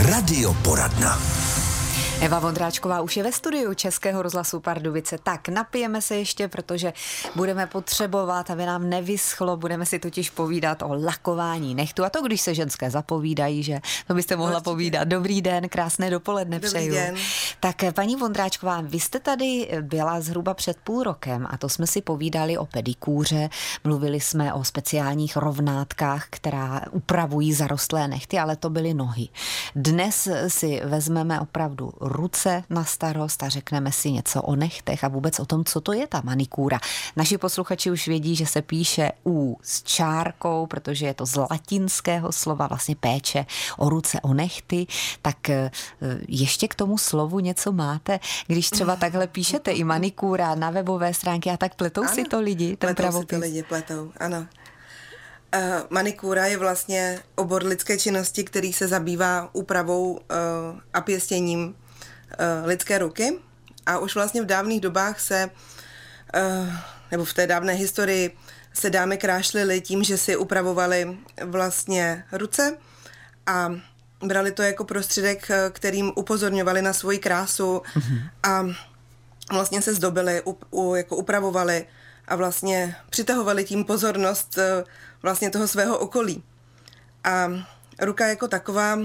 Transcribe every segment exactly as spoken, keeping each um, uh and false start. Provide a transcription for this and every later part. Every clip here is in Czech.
Radioporadna. Eva Vondráčková už je ve studiu Českého rozhlasu Pardubice. Tak napijeme se ještě, protože budeme potřebovat, aby nám nevyschlo, budeme si totiž povídat o lakování nehtu. A to, když se ženské zapovídají, že to byste mohla Určitě. povídat. Dobrý den, krásné dopoledne Dobrý přeju. Den. Tak paní Vondráčková, vy jste tady byla zhruba před půl rokem a to jsme si povídali o pedikúře, mluvili jsme o speciálních rovnátkách, která upravují zarostlé nehty, ale to byly nohy. Dnes si vezmeme opravdu ruce na starost a řekneme si něco o nechtech a vůbec o tom, co to je ta manikúra. Naši posluchači už vědí, že se píše U s čárkou, protože je to z latinského slova vlastně péče o ruce, o nehty. Tak ještě k tomu slovu něco máte, když třeba takhle píšete i manikúra na webové stránky a tak pletou ano, si to lidi, ten pletou pravopis? si to lidi, pletou, ano. Uh, manikúra je vlastně obor lidské činnosti, který se zabývá úpravou uh, a pěstěním uh, lidské ruky. A už vlastně v dávných dobách se, uh, nebo v té dávné historii, se dámy krášlily tím, že si upravovali vlastně ruce a brali to jako prostředek, kterým upozorňovali na svoji krásu mm-hmm. a vlastně se zdobili, up, u, jako upravovali a vlastně přitahovali tím pozornost vlastně toho svého okolí. A ruka jako taková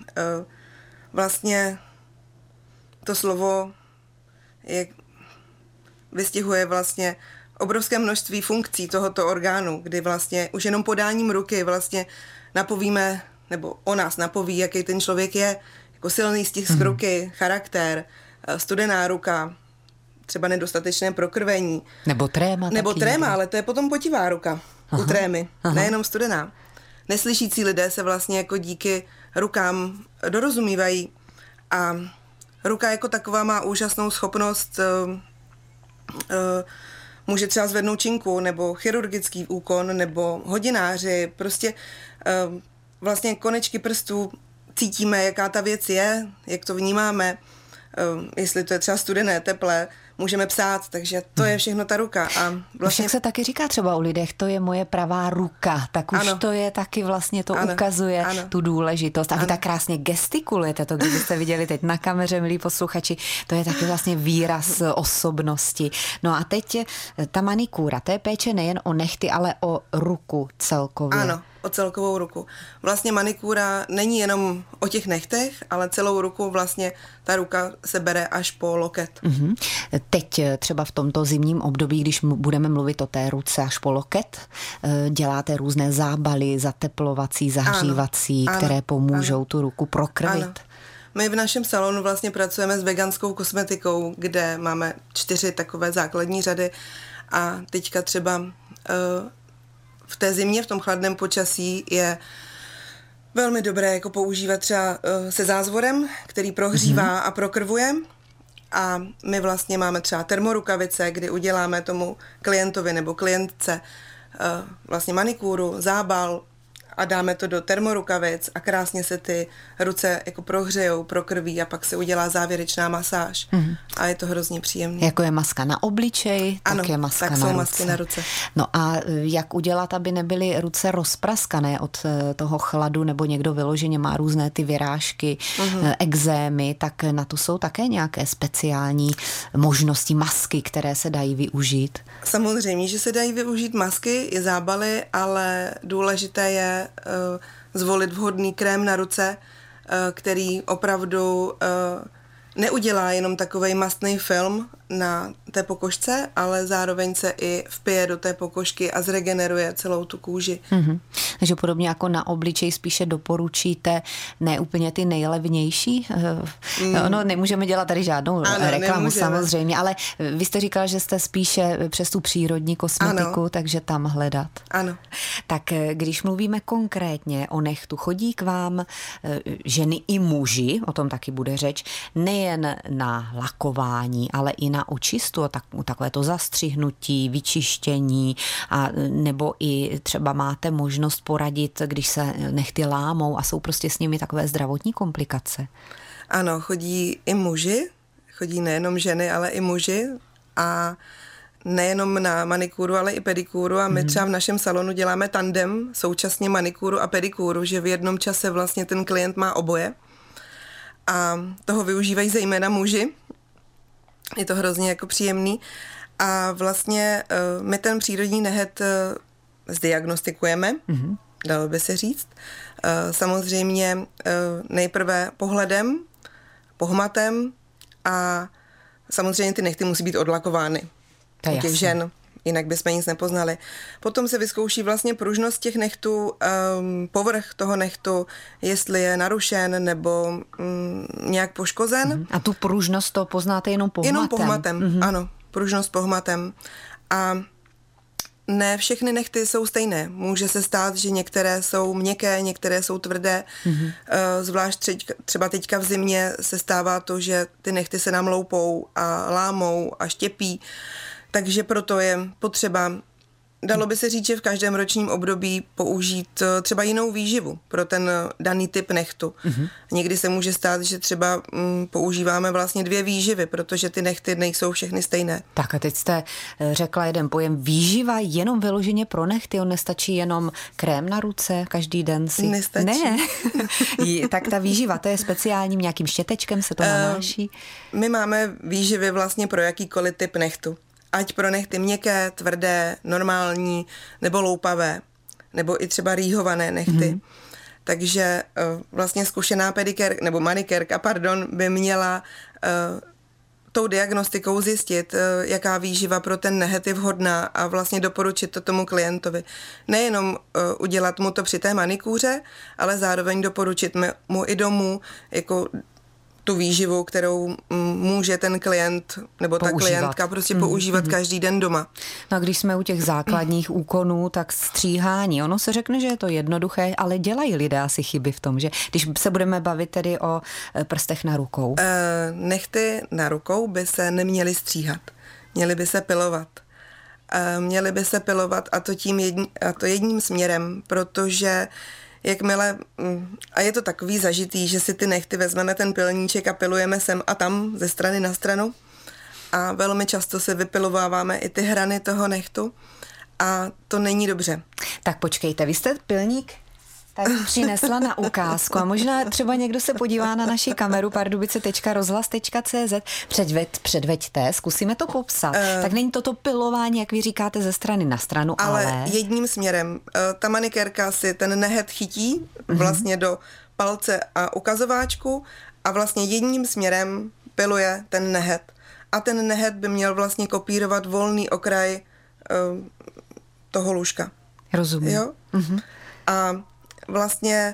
vlastně to slovo je, vystihuje vlastně obrovské množství funkcí tohoto orgánu, kdy vlastně už jenom podáním ruky vlastně napovíme, nebo o nás napoví, jaký ten člověk je, jako silný stisk mm. ruky, charakter, studená ruka, třeba nedostatečné prokrvení. Nebo tréma. Nebo tréma, ale to je potom potivá ruka aha, u trémy, aha. nejenom studená. Neslyšící lidé se vlastně jako díky rukám dorozumívají a ruka jako taková má úžasnou schopnost uh, uh, může třeba zvednout činku, nebo chirurgický úkon, nebo hodináři, prostě uh, vlastně konečky prstů cítíme, jaká ta věc je, jak to vnímáme, uh, jestli to je třeba studené, teplé, můžeme psát, takže to je všechno ta ruka. A vlastně... Už jak se taky říká třeba u lidech, to je moje pravá ruka, tak už ano. to je taky vlastně, to ano. ukazuje ano. tu důležitost. A vy ano. tak krásně gestikulujete to, kdybyste viděli teď na kameře, milí posluchači, to je taky vlastně výraz osobnosti. No a teď ta manikúra, to je péče nejen o nehty, ale o ruku celkově. Ano. O celkovou ruku. Vlastně manikúra není jenom o těch nechtech, ale celou ruku vlastně ta ruka se bere až po loket. Mm-hmm. Teď třeba v tomto zimním období, když budeme mluvit o té ruce až po loket, děláte různé zábaly, zateplovací, zahřívací, ano, které pomůžou ano, tu ruku prokrvit. Ano. My v našem salonu vlastně pracujeme s veganskou kosmetikou, kde máme čtyři takové základní řady a teďka třeba uh, v té zimě, v tom chladném počasí je velmi dobré jako používat třeba uh, se zázvorem, který prohřívá mm-hmm. a prokrvuje. A my vlastně máme třeba termorukavice, kdy uděláme tomu klientovi nebo klientce uh, vlastně manikúru, zábal a dáme to do termorukavic a krásně se ty ruce jako prohřejou, prokrví a pak se udělá závěrečná masáž. Mm. A je to hrozně příjemné. Jako je maska na obličej, ano, tak je maska tak na jsou ruce. masky na ruce. No a jak udělat, aby nebyly ruce rozpraskané od toho chladu, nebo někdo vyloženě má různé ty vyrážky, mm. ekzémy, tak na to jsou také nějaké speciální možnosti, masky, které se dají využít? Samozřejmě, že se dají využít masky i zábaly, ale důležité je uh, zvolit vhodný krém na ruce, uh, který opravdu uh, neudělá jenom takovej mastný film na té pokožce, ale zároveň se i vpije do té pokožky a zregeneruje celou tu kůži. Mm-hmm. Takže podobně jako na obličej spíše doporučíte ne úplně ty nejlevnější? Mm. No, nemůžeme dělat tady žádnou ano, reklamu nemůžeme. Samozřejmě, ale vy jste říkal, že jste spíše přes tu přírodní kosmetiku, ano. takže tam hledat. Ano. Tak když mluvíme konkrétně o nehtu, chodí k vám ženy i muži, o tom taky bude řeč, nejen na lakování, ale i na očistu, tak, takové to zastřihnutí, vyčištění a nebo i třeba máte možnost poradit, když se nehty lámou a jsou prostě s nimi takové zdravotní komplikace. Ano, chodí i muži, chodí nejenom ženy, ale i muži a nejenom na manikúru, ale i pedikúru a my třeba v našem salonu děláme tandem, současně manikúru a pedikúru, že v jednom čase vlastně ten klient má oboje a toho využívají zejména muži. Je to hrozně jako příjemný. A vlastně uh, my ten přírodní nehet uh, zdiagnostikujeme, mm-hmm. dalo by se říct. Uh, samozřejmě uh, nejprve pohledem, pohmatem a samozřejmě ty nehty musí být odlakovány u těch žen, jinak bychom nic nepoznali. Potom se vyzkouší vlastně pružnost těch nehtů, um, povrch toho nehtu, jestli je narušen nebo um, nějak poškozen. Mm-hmm. A tu pružnost to poznáte jenom pohmatem? Jenom pohmatem, mm-hmm. ano. Pružnost pohmatem. A ne všechny nehty jsou stejné. Může se stát, že některé jsou měkké, některé jsou tvrdé. Mm-hmm. Zvlášť třeba teďka v zimě se stává to, že ty nehty se nám loupou a lámou a štěpí. Takže proto je potřeba, dalo by se říct, že v každém ročním období použít třeba jinou výživu pro ten daný typ nehtu. Mm-hmm. Někdy se může stát, že třeba mm, používáme vlastně dvě výživy, protože ty nehty nejsou všechny stejné. Tak a teď jste řekla jeden pojem výživa jenom vyloženě pro nehty, on nestačí jenom krém na ruce každý den si? Nestačí. Ne, tak ta výživa, to je speciálním nějakým štětečkem se to nanáší? Uh, my máme výživy vlastně pro jakýkoliv typ nehtu. Ať pro nehty měkké, tvrdé, normální, nebo loupavé, nebo i třeba rýhované nehty. Mm-hmm. Takže uh, vlastně zkušená pedikérka, nebo manikérka, pardon, by měla uh, tou diagnostikou zjistit, uh, jaká výživa pro ten nehet je vhodná a vlastně doporučit to tomu klientovi. Nejenom uh, udělat mu to při té manikúře, ale zároveň doporučit mu i domů, jako tu výživu, kterou může ten klient nebo používat. Ta klientka prostě používat mm, každý den doma. No a když jsme u těch základních mm. úkonů, tak stříhání. Ono se řekne, že je to jednoduché, ale dělají lidé asi chyby v tom, že když se budeme bavit tedy o prstech na rukou. E, nehty na rukou by se neměly stříhat. Měly by se pilovat. E, měly by se pilovat a to, tím jedni, a to jedním směrem, protože jakmile, a je to takový zažitý, že si ty nehty vezmeme ten pilníček a pilujeme sem a tam ze strany na stranu a velmi často se vypilováváme i ty hrany toho nehtu a to není dobře. Tak počkejte, vy jste pilník tady přinesla na ukázku a možná třeba někdo se podívá na naši kameru pardubice tečka rozhlas tečka cé zet. Předveď, předveďte, zkusíme to popsat. Uh, tak není toto pilování, jak vy říkáte, ze strany na stranu, ale... Ale jedním směrem. Uh, ta manikérka si ten nehet chytí uh-huh. vlastně do palce a ukazováčku a vlastně jedním směrem piluje ten nehet. A ten nehet by měl vlastně kopírovat volný okraj uh, toho lůžka. Rozumím. Jo? Uh-huh. A vlastně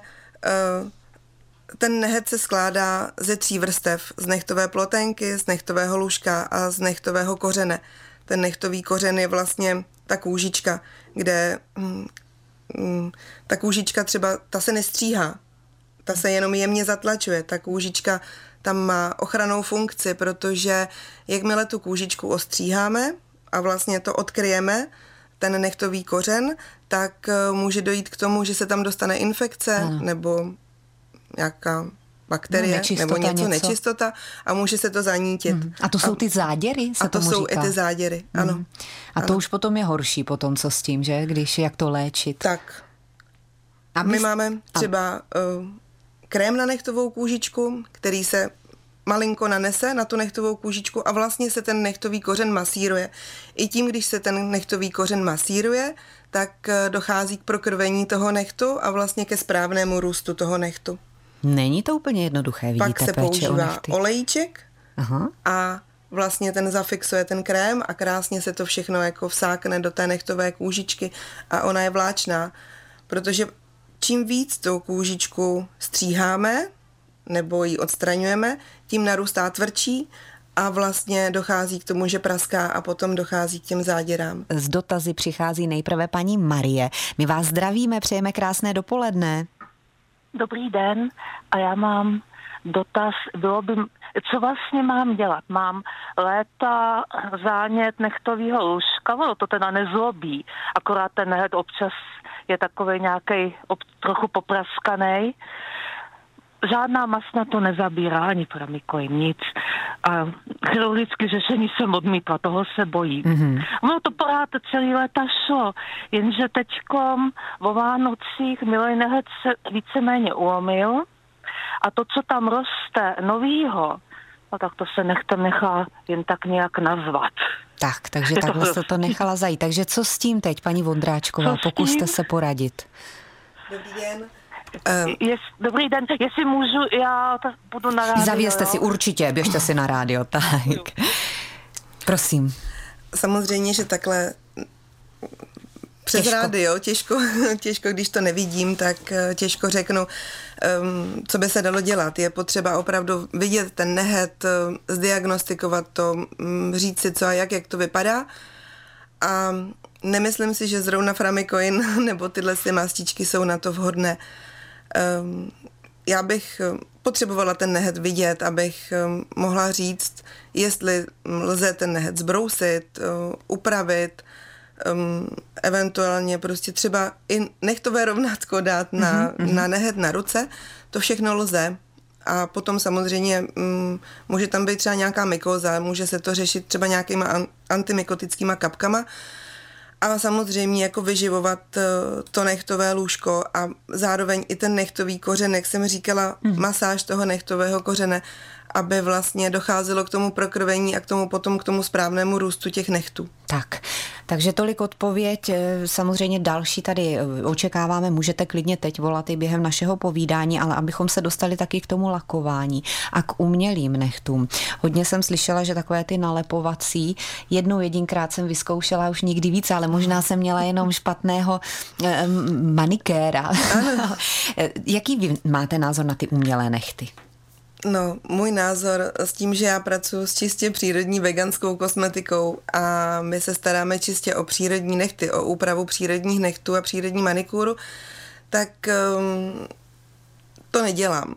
ten nehet se skládá ze tří vrstev. Z nechtové ploténky, z nechtového lůžka a z nechtového kořene. Ten nechtový kořen je vlastně ta kůžička, kde hm, hm, ta kůžička třeba, ta se nestříhá. Ta se jenom jemně zatlačuje. Ta kůžička tam má ochrannou funkci, protože jakmile tu kůžičku ostříháme a vlastně to odkryjeme, ten nechtový kořen, tak může dojít k tomu, že se tam dostane infekce ano. nebo nějaká bakterie no, nebo něco, něco nečistota a může se to zanítit. Mm. A to jsou ty záděry, se A to tomu jsou říká. i ty záděry, ano. Mm. A to ano. už potom je horší potom, co s tím, že? Když jak to léčit. Tak. A my, my máme třeba uh, krém na nechtovou kůžičku, který se malinko nanese na tu nechtovou kůžičku a vlastně se ten nechtový kořen masíruje. I tím, když se ten nechtový kořen masíruje, tak dochází k prokrvení toho nechtu a vlastně ke správnému růstu toho nechtu. Není to úplně jednoduché, vidíte, Pak se používá olejček Aha. a vlastně ten zafixuje ten krém a krásně se to všechno jako vsákne do té nechtové kůžičky a ona je vláčná, protože čím víc tou kůžičku stříháme, nebo ji odstraňujeme, tím narůstá tvrdší a vlastně dochází k tomu, že praská a potom dochází k těm záděrám. Z dotazy přichází nejprve paní Marie. My vás zdravíme, přejeme krásné dopoledne. Dobrý den a já mám dotaz, bylo by, co vlastně mám dělat? Mám léta zánět nechtovýho lůžka, no to teda nezlobí, akorát ten nehet občas je takovej nějakej ob, trochu popraskanej. Žádná masna to nezabírá, ani pramikoin, nic. A chirurgické řešení jsem odmítla, toho se bojím. Mm-hmm. No to pořád celý léta šlo, jenže teďkom o Vánocích milý nehet se víceméně ulomil A to, co tam roste novýho, no tak to se nechtem nechá jen tak nějak nazvat. Tak, takže takhle jste to nechala zajít. Takže co s tím teď, paní Vondráčková? Pokuste se poradit. Dobrý den. Um, Jest, dobrý den, jestli můžu, já to budu na rádio. Zavězte jo? si určitě, běžte si na rádio, tak. Prosím. Samozřejmě, že takhle přes těžko. rádio, těžko, těžko, když to nevidím, tak těžko řeknu, um, co by se dalo dělat. Je potřeba opravdu vidět ten nehet, zdiagnostikovat to, um, říct si co a jak, jak to vypadá. A nemyslím si, že zrovna Framikoin nebo tyhle ty mastičky jsou na to vhodné. Um, já bych potřebovala ten nehet vidět, abych um, mohla říct, jestli lze ten nehet zbrousit, uh, upravit, um, eventuálně prostě třeba i nechtové rovnátko dát na, mm-hmm. na nehet na ruce. To všechno lze. A potom samozřejmě um, může tam být třeba nějaká mykóza, může se to řešit třeba nějakýma an- antimykotickýma kapkama. A samozřejmě jako vyživovat to nechtové lůžko a zároveň i ten nechtový kořen, jak jsem říkala, mm. masáž toho nechtového kořene, aby vlastně docházelo k tomu prokrvení a k tomu potom k tomu správnému růstu těch nechtů. Tak, takže tolik odpověď. Samozřejmě další tady očekáváme, můžete klidně teď volat i během našeho povídání, ale abychom se dostali taky k tomu lakování a k umělým nechtům. Hodně jsem slyšela, že takové ty nalepovací, jednou jedinkrát jsem vyzkoušela, už nikdy víc, ale možná jsem měla jenom špatného eh, manikéra. Jaký vy máte názor na ty umělé nechty? No, můj názor s tím, že já pracuji s čistě přírodní veganskou kosmetikou a my se staráme čistě o přírodní nechty, o úpravu přírodních nechtů a přírodní manikúru, tak um, to nedělám.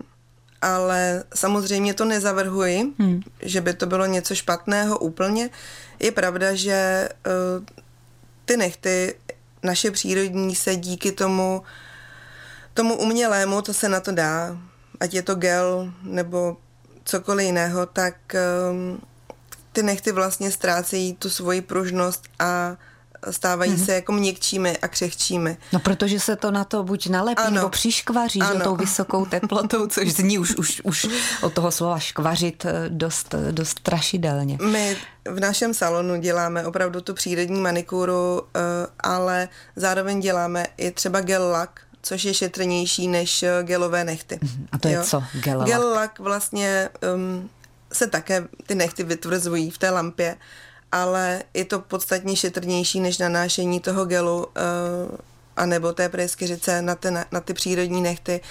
Ale samozřejmě to nezavrhuji, hmm. že by to bylo něco špatného úplně. Je pravda, že uh, ty nechty, naše přírodní, se díky tomu, tomu umělému, to se na to dá, ať je to gel nebo cokoliv jiného, tak um, ty nechty vlastně ztrácejí tu svoji pružnost a stávají mm-hmm. se jako měkčími a křehčími. No protože se to na to buď nalepí, ano. nebo přiškvaří, že tou vysokou teplotou, což zní už, už, už od toho slova škvařit dost, dost strašidelně. My v našem salonu děláme opravdu tu přírodní manikúru, ale zároveň děláme i třeba gel lak, což je šetrnější než gelové nechty. A to je jo? co? Gel lak? Gel lak vlastně um, se také ty nechty vytvrzují v té lampě, ale je to podstatně šetrnější než nanášení toho gelu uh, anebo té pryskyřice na ty, na ty přírodní nechty.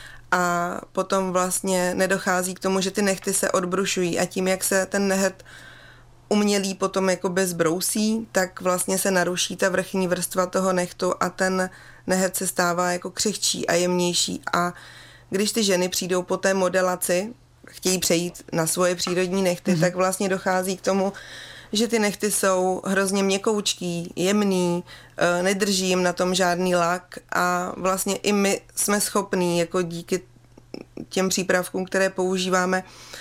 A potom vlastně nedochází k tomu, že ty nechty se odbrušují a tím, jak se ten nehet umělý potom jakoby zbrousí, tak vlastně se naruší ta vrchní vrstva toho nechtu a ten nehet se stává jako křehčí a jemnější. A když ty ženy přijdou po té modelaci, chtějí přejít na svoje přírodní nechty, mm-hmm. tak vlastně dochází k tomu, že ty nechty jsou hrozně měkoučký, jemný, nedrží jim na tom žádný lak a vlastně i my jsme schopní jako díky těm přípravkům, které používáme,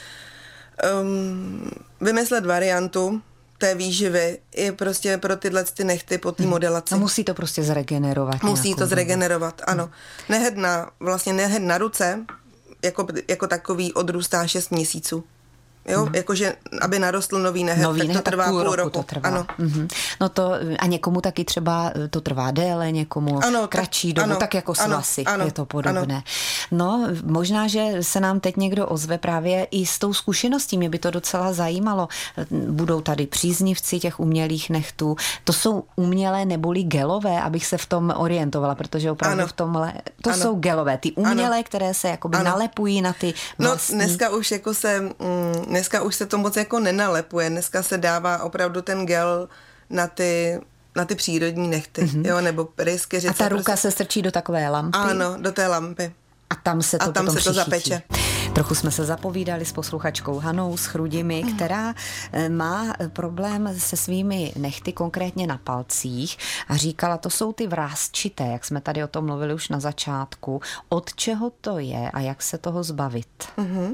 um, vymyslet variantu té výživy i prostě pro tyhle ty nechty po té hmm. modelaci. No musí to prostě zregenerovat. Musí to zregenerovat, ano. Hmm. Nehed na, vlastně nehed na ruce jako, jako takový odrůstá šest měsíců. Jo, mm. jakože, aby narostl nový nehet, nový tak nehet, to trvá půl, půl roku. To trvá. Ano. Mm-hmm. No to, a někomu taky třeba to trvá déle, někomu ano, kratší dobu, ano, tak jako svasy, ano, je to podobné. Ano. No, možná, že se nám teď někdo ozve právě i s tou zkušeností, mě by to docela zajímalo. Budou tady příznivci těch umělých nechtů. To jsou umělé neboli gelové, abych se v tom orientovala, protože opravdu ano. v tomhle, to ano. jsou gelové, ty umělé, ano. které se jakoby ano. nalepují na ty vlastní. No, dneska už jako se... Mm, Dneska už se to moc jako nenalepuje, dneska se dává opravdu ten gel na ty, na ty přírodní nechty, mm-hmm. jo, nebo pryskyřice. A ta ruka prostě se strčí do takové lampy? Ano, do té lampy. A tam se to A tam potom se to zapeče. Trochu jsme se zapovídali s posluchačkou Hanou z Chrudimi, která má problém se svými nechty, konkrétně na palcích, a říkala, to jsou ty vrásčité, jak jsme tady o tom mluvili už na začátku. Od čeho to je a jak se toho zbavit? Mhm.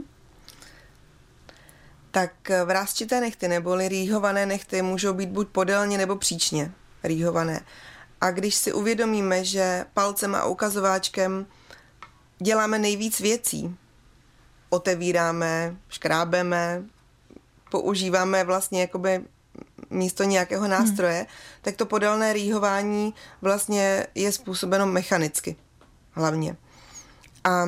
Tak vrásčité nechty neboli rýhované nechty můžou být buď podélně nebo příčně rýhované. A když si uvědomíme, že palcem a ukazováčkem děláme nejvíc věcí, otevíráme, škrábeme, používáme vlastně jakoby místo nějakého nástroje, hmm. tak to podélné rýhování vlastně je způsobeno mechanicky hlavně. A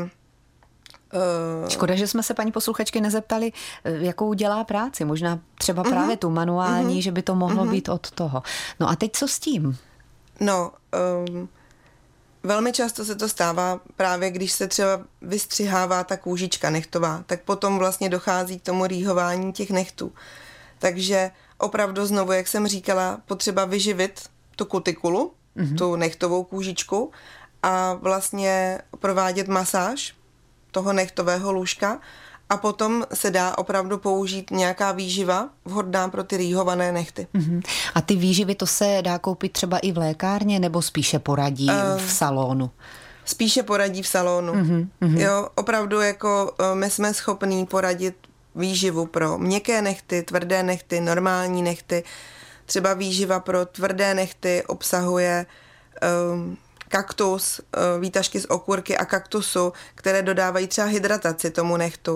uh... Škoda, že jsme se paní posluchačky nezeptali, jakou dělá práci. Možná třeba právě uh-huh. tu manuální, uh-huh. že by to mohlo uh-huh. být od toho. No a teď co s tím? No, um, velmi často se to stává právě, když se třeba vystřihává ta kůžička nechtová, tak potom vlastně dochází k tomu rýhování těch nechtů. Takže opravdu znovu, jak jsem říkala, potřeba vyživit tu kutikulu, mm-hmm. tu nechtovou kůžičku a vlastně provádět masáž toho nechtového lůžka a potom se dá opravdu použít nějaká výživa vhodná pro ty rýhované nechty. Mm-hmm. A ty výživy, to se dá koupit třeba i v lékárně nebo spíše poradí uh, v salonu? Spíše poradí v salonu. Mm-hmm. Jo, opravdu jako my jsme schopní poradit výživu pro měkké nechty, tvrdé nechty, normální nechty. Třeba výživa pro tvrdé nechty obsahuje um, kaktus, uh, výtažky z okurky a kaktusu, které dodávají třeba hydrataci tomu nechtu. Uh,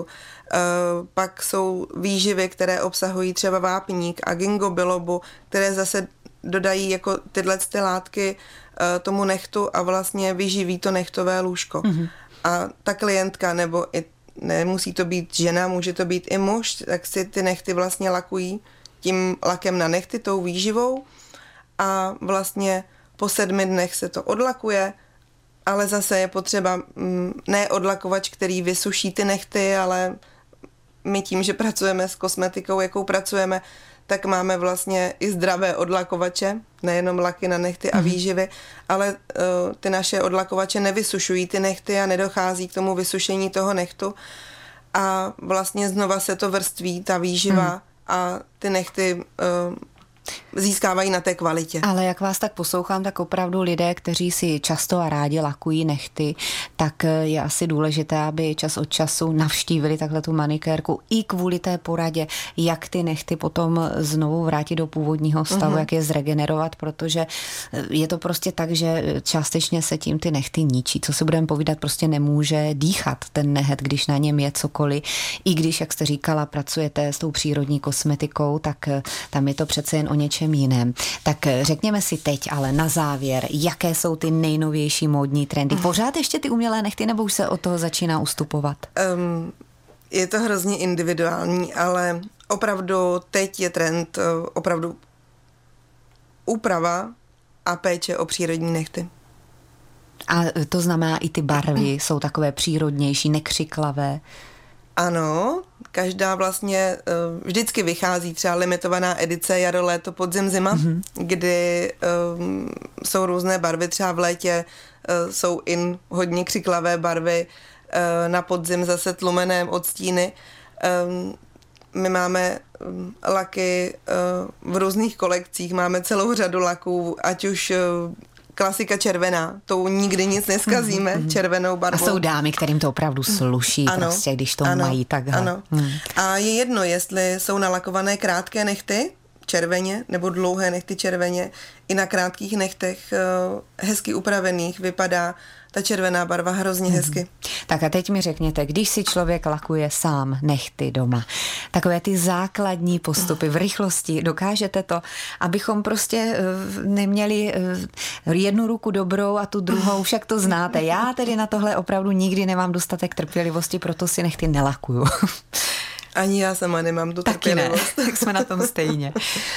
pak jsou výživy, které obsahují třeba vápník a ginkgo bilobu, které zase dodají jako tyhle ty látky uh, tomu nechtu a vlastně vyživí to nechtové lůžko. Mm-hmm. A ta klientka nebo i nemusí to být žena, může to být i muž, tak si ty nechty vlastně lakují tím lakem na nechty, tou výživou a vlastně po sedmi dnech se to odlakuje, ale zase je potřeba ne odlakovač, který vysuší ty nechty, ale my tím, že pracujeme s kosmetikou, jakou pracujeme, tak máme vlastně i zdravé odlakovače, nejenom laky na nechty a výživy, ale uh, ty naše odlakovače nevysušují ty nechty a nedochází k tomu vysušení toho nechtu a vlastně znova se to vrství, ta výživa mm. a ty nechty uh, získávají na té kvalitě. Ale jak vás tak poslouchám, tak opravdu lidé, kteří si často a rádi lakují nechty, tak je asi důležité, aby čas od času navštívili takhle tu manikérku i kvůli té poradě, jak ty nechty potom znovu vrátit do původního stavu, uh-huh. jak je zregenerovat, protože je to prostě tak, že částečně se tím ty nechty ničí. Co si budeme povídat, prostě nemůže dýchat ten nehet, když na něm je cokoliv. I když, jak jste říkala, pracujete s tou přírodní kosmetikou, tak tam je to přece jen o něčem jiném. Tak řekněme si teď, ale na závěr, jaké jsou ty nejnovější módní trendy? Pořád ještě ty umělé nechty, nebo už se od toho začíná ustupovat? Um, je to hrozně individuální, ale opravdu teď je trend uh, opravdu úprava a péče o přírodní nechty. A to znamená, i ty barvy jsou takové přírodnější, nekřiklavé? Ano, každá vlastně vždycky vychází třeba limitovaná edice jaro, léto, podzim, zima, mm-hmm. kdy um, jsou různé barvy, třeba v létě uh, jsou in hodně křiklavé barvy, uh, na podzim zase tlumené odstíny. Um, my máme um, laky uh, v různých kolekcích, máme celou řadu laků, ať už uh, klasika červená, tou nikdy nic neskazíme, mm-hmm. červenou barvou. A jsou dámy, kterým to opravdu sluší, ano, prostě, když to ano, mají takhle. Ano. Hmm. A je jedno, jestli jsou nalakované krátké nechty červeně, nebo dlouhé nechty červeně. I na krátkých nechtech hezky upravených vypadá ta červená barva hrozně hezky. Hmm. Tak a teď mi řekněte, když si člověk lakuje sám nechty doma, takové ty základní postupy v rychlosti, dokážete to, abychom prostě neměli jednu ruku dobrou a tu druhou, však to znáte. Já tedy na tohle opravdu nikdy nemám dostatek trpělivosti, proto si nechty nelakuju. Ani já sama nemám tu Taky trpělivost. Ne, tak jsme na tom stejně.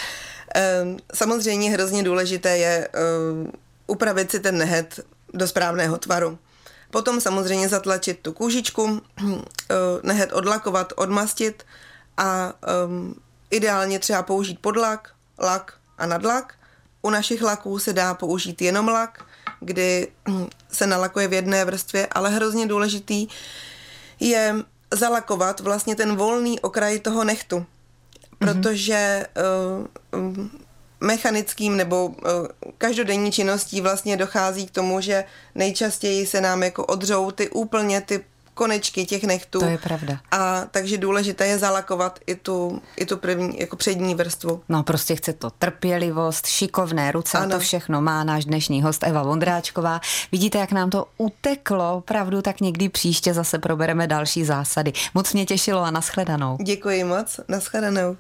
Samozřejmě hrozně důležité je upravit si ten nehet do správného tvaru. Potom samozřejmě zatlačit tu kůžičku, nehet odlakovat, odmastit a um, ideálně třeba použít podlak, lak a nadlak. U našich laků se dá použít jenom lak, kdy se nalakuje v jedné vrstvě, ale hrozně důležitý je zalakovat vlastně ten volný okraj toho nechtu, protože uh, um, mechanickým nebo uh, každodenní činností vlastně dochází k tomu, že nejčastěji se nám jako odřou ty úplně ty konečky těch nechtů. To je pravda. A takže důležité je zalakovat i tu, i tu první, jako přední vrstvu. No prostě chce to trpělivost, šikovné ruce, ano. A to všechno má náš dnešní host Eva Vondráčková. Vidíte, jak nám to uteklo, opravdu, tak někdy příště zase probereme další zásady. Moc mě těšilo a nashledanou. Děkuji moc, nashledanou.